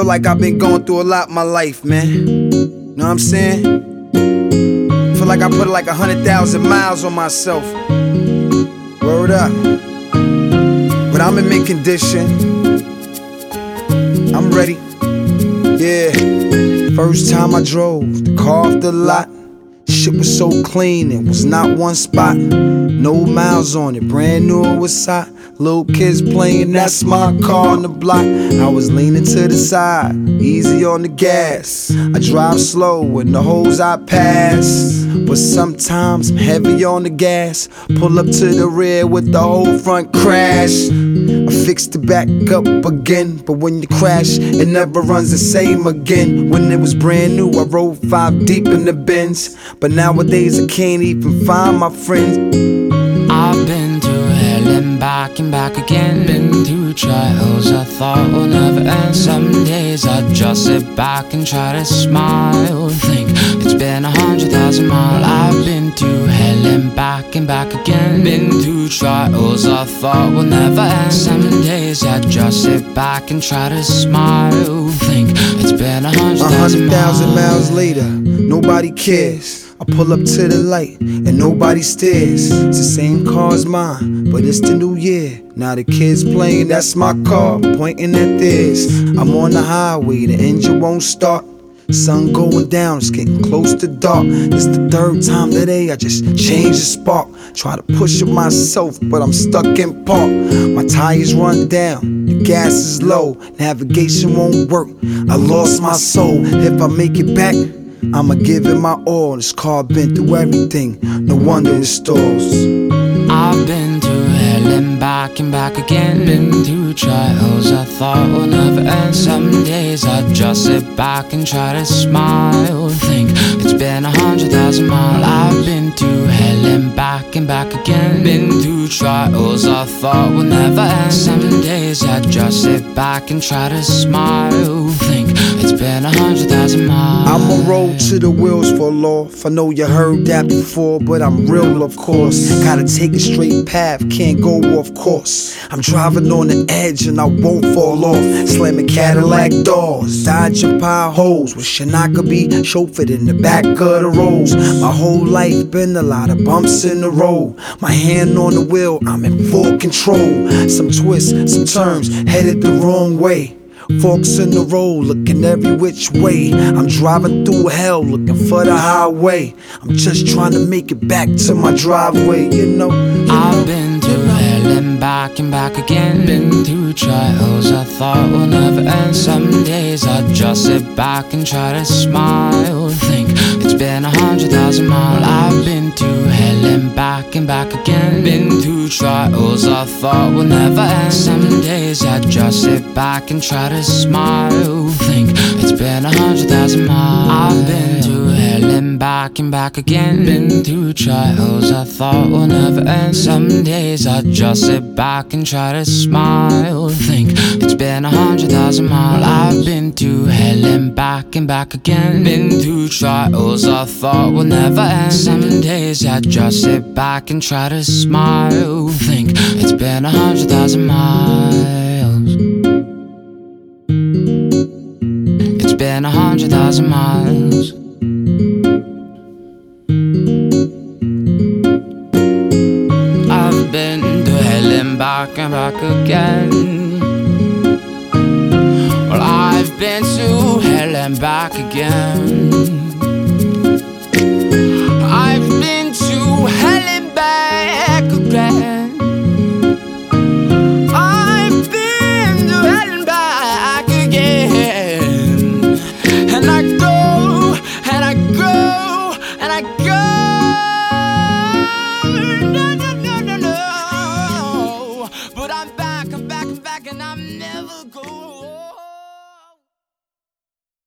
feel like I've been going through a lot in my life, man. Know what I'm saying? Feel like I put like 100,000 miles on myself. Word up. But I'm in mint condition. I'm ready. Yeah. First time I drove the car off the lot. Shit was so clean, it was not one spot. No miles on it, brand new, it was hot. Little kids playing, that's my car on the block. I was leaning to the side, easy on the gas. I drive slow with the hoes I pass, but sometimes I'm heavy on the gas. Pull up to the rear with the whole front crash. I fixed it back up again, but when you crash, it never runs the same again. When it was brand new, I rode 5 deep in the Benz, but nowadays I can't even find my friends. I've been through hell and back again. Been through trials I thought would never end. Some days I just sit back and try to smile. Think it's been 100,000 miles. I've been through hell and back again. Been through trials I thought would never end. Some days I just sit back and try to smile. Think it's been 100,000 miles later, nobody cares. I pull up to the light and nobody stares. It's the same car as mine, but it's the new year. Now the kids playing, that's my car, pointing at theirs. I'm on the highway, the engine won't start. Sun going down, it's getting close to dark. It's the 3rd time today, I just changed the spark. Try to push it myself, but I'm stuck in park. My tires run down, the gas is low, navigation won't work. I lost my soul. If I make it back, I'ma give it my all. This car been through everything, no wonder it stalls. I've been through hell and back again. Been through trials I thought would never end. Some days I just sit back and try to smile. Think it's been 100,000 miles. I've been through hell and back again. Been through trials I thought would never end. Some days I just sit back and try to smile. Think it's been 100,000 miles. I'ma roll to the wheels fall off. I know you heard that before, but I'm real, of course. Gotta take a straight path, can't go off course. I'm driving on the edge and I won't fall off. Slamming Cadillac doors, dodging potholes. Wishing I could be chauffeured in the back of the rolls. My whole life been a lot of bumps in the road. My hand on the wheel, I'm in full control. Some twists, some turns, headed the wrong way. Forks in the road, looking every which way. I'm driving through hell, looking for the highway. I'm just trying to make it back to my driveway, you know. I've been through hell and back again. Been through trials I thought would never end. Some days I just sit back and try to smile. Think it's been 100,000 miles. I've been through hell and back again. Been through trials I thought would never end. Some days I just sit back and try to smile. Think it's been 100,000 miles. I've been through hell and back again. Been through trials I thought would never end. Some days I just sit back and try to smile. Think it's been 100,000 miles. I've been through hell and back again. Been through trials I thought would never end. Some days I just sit back and try to smile. Think it's been 100,000 miles. It's been 100,000 miles. I've been to hell and back again. Well, I've been to hell and back again.